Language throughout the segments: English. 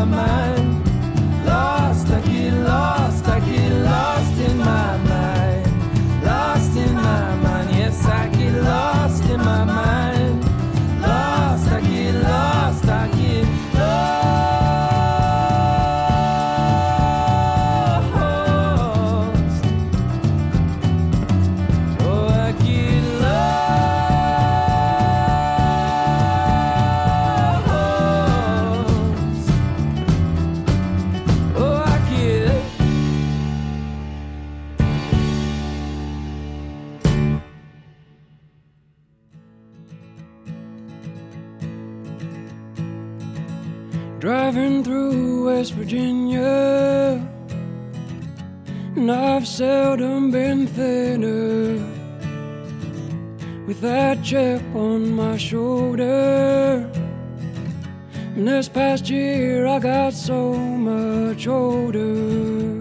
my mind. Lost, I get lost in my mind. Lost in my mind, yes, I get lost in my mind. Lost, I get lost, I get lost. Oh, I get lost. Oh, I get. Driving through West Virginia, and I've seldom been thinner. With that chip on my shoulder, and this past year I got so much older.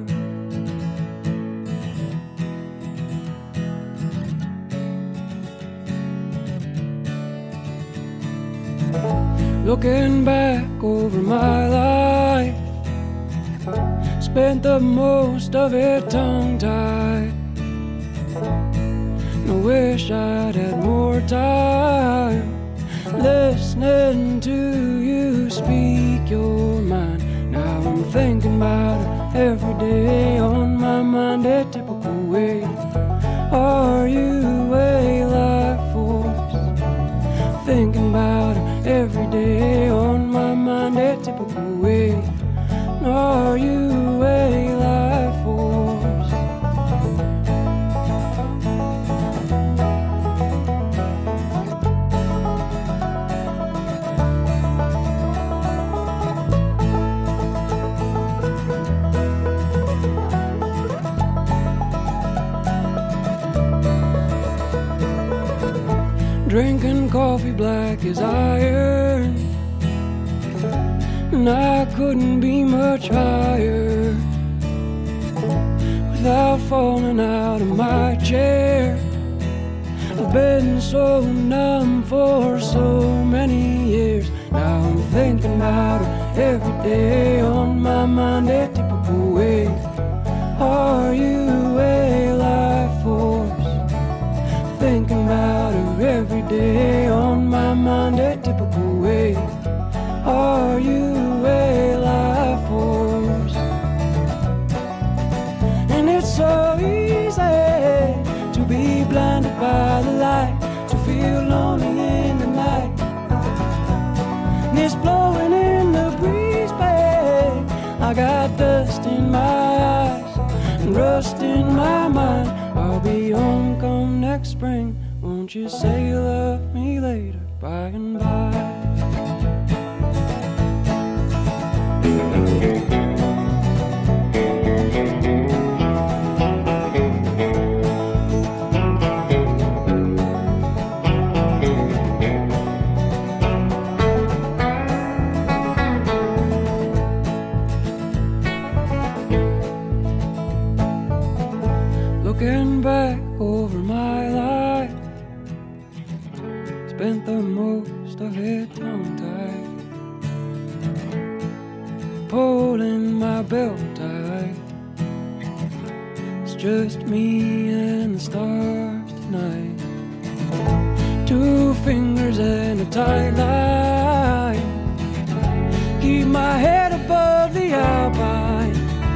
Looking back over my life, spent the most of it tongue-tied. And I wish I'd had more time listening to you speak your mind. Now I'm thinking about it every day, on my mind a typical way. Are you a life force? Thinking about it every day, on my mind a typical way. Are you a life force? Drinking coffee black as iron, and I couldn't be much higher without falling out of my chair. I've been so numb for so many years. Now I'm thinking about it every day, on my mind a typical way. Are you a life force? Thinking about her every day, on my mind a typical way. Are you a life force? And it's so easy to be blinded by the light, to feel lonely in the night. And it's blowing in the breeze, babe. I got dust in my eyes and rust in my mind. I'll be home come next spring. Won't you say you love me later, by and by? Looking back over my life, spent the most of it tongue-tied, pulling my belt tight. It's just me and the stars tonight. Two fingers and a tight line, keep my head above the alpine.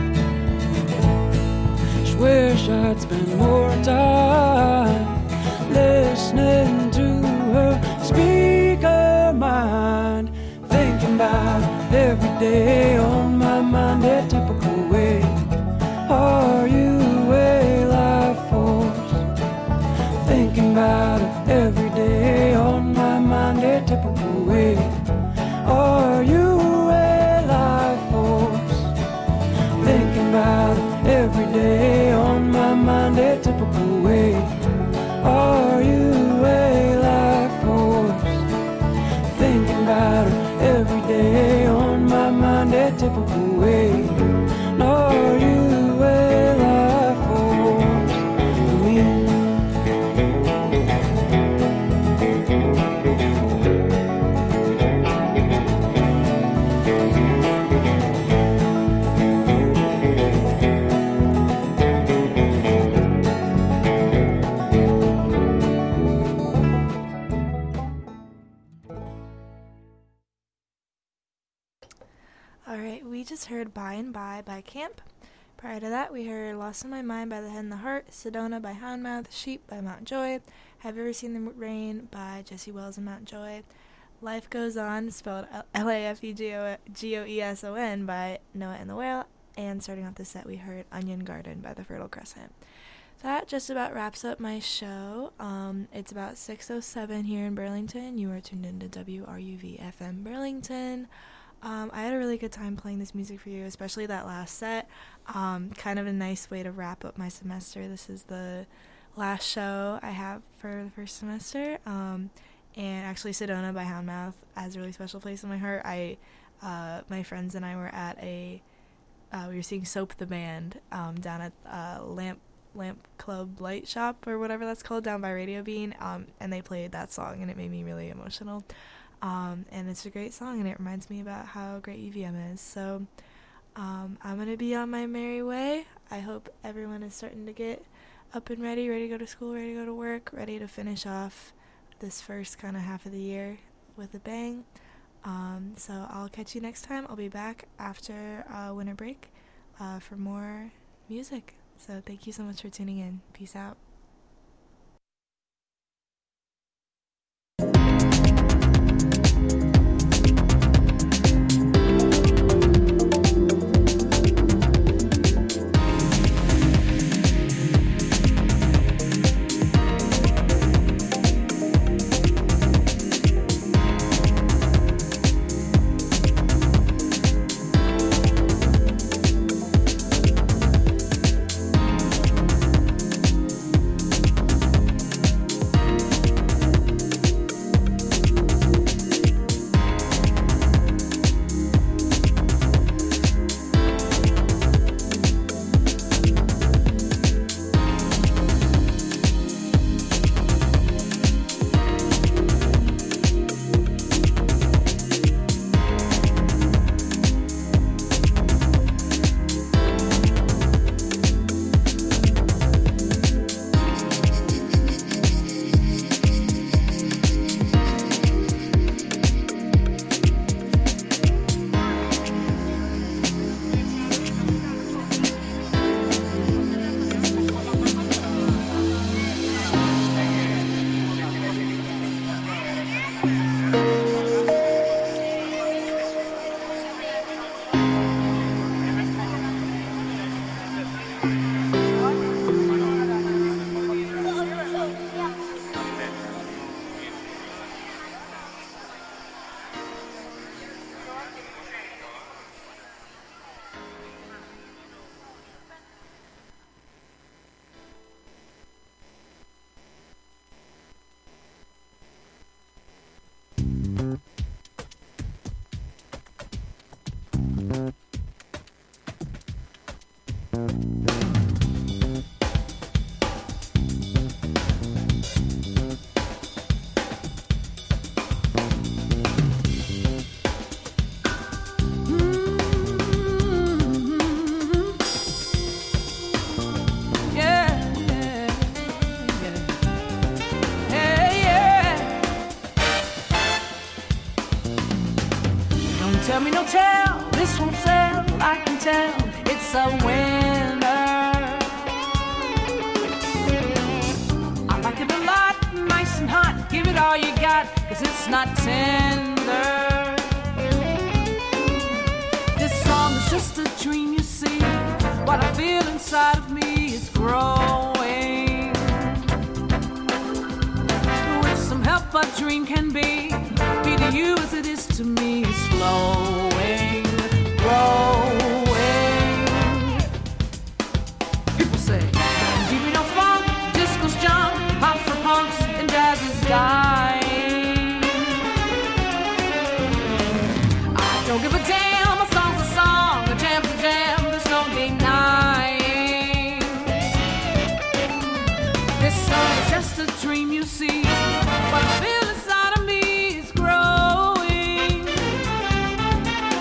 Just wish I'd spend more time listening to her speak her mind. Thinking about it every day, on my mind a typical way. Are you a life force? Thinking about it every day, on my mind a typical way. Are you a life force? Thinking about it every day, on my mind a typical way. Are you a life force? Thinking about it every day, on my mind a typical way. Are you a life force for me? we just heard By and by Camp. Prior to that, we heard Lost in My Mind by The Head and the Heart, Sedona by Houndmouth, Sheep by Mount Joy, Have You Ever Seen the Rain by Jesse Wells and Mount Joy, Life Goes On, spelled Lafegoeson by Noah and the Whale, and starting off the set, we heard Onion Garden by The Fertile Crescent. That just about wraps up my show. It's about 6:07 here in Burlington. You are tuned into WRUV-FM Burlington. I had a really good time playing this music for you, especially that last set. Kind of a nice way to wrap up my semester. This is the last show I have for the first semester. And actually Sedona by Houndmouth has a really special place in my heart. My friends and I were at we were seeing Soap the Band down at Lamp Club Light Shop or whatever that's called down by Radio Bean, and they played that song and it made me really emotional. And it's a great song and it reminds me about how great UVM is. So I'm gonna be on my merry way. I hope everyone is starting to get up and ready to go to school, ready to go to work, ready to finish off this first kind of half of the year with a bang. So I'll catch you next time. I'll be back after winter break for more music. So thank you so much for tuning in. Peace out. Tell me no tell, this won't sell, I can tell, it's a winner. I like it a lot, nice and hot, give it all you got, cause it's not tender. This song is just a dream you see, what I feel inside of me is growing. With some help a dream can be to you as it is to me, is flowing, growing. People say, give me no funk, disco's jump, pop for punks, and jazz is dying. I don't give a damn, a song's a song, a jam's a jam, there's no denying. This song is just a dream you see, but I feel inside of me is growing.